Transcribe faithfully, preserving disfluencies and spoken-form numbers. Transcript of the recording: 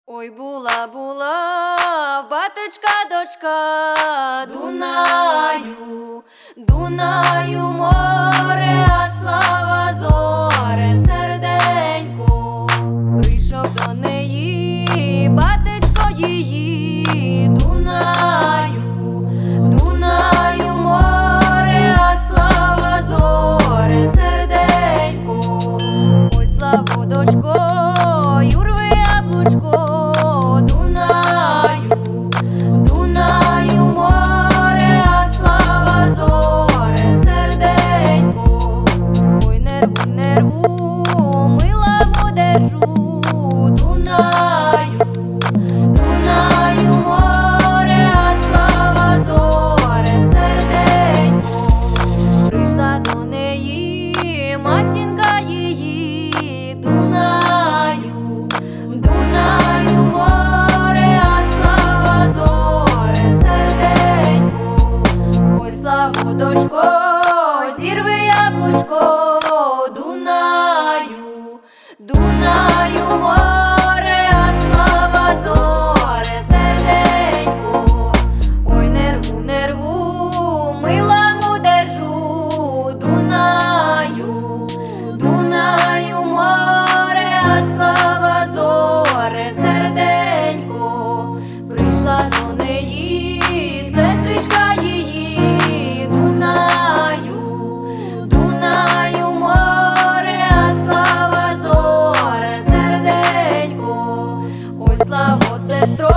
Ой, була, була, батечка, дочка, Дунаю, Дунаю, море, а слава зоре, серденько, прийшов до неї, батечко її, Дунаю, Дунаю, море, а слава зоре, серденько, ой, славо, дочко, юрве яблучко, матінка її, Дунаю, Дунаю, море, а слава зоре, серденько, ой, славу, дочко, зірви яблучко, Дунаю, Дунаю, море, а слава зоре, серденько, ой, нерву, нерву, мила му держу, Дунаю, Дунаю, море, а слава зоре, серденько, прийшла до неї, сестричка її, Дунаю, Дунаю, море, а слава зоре, серденько, ой, славо, сестро.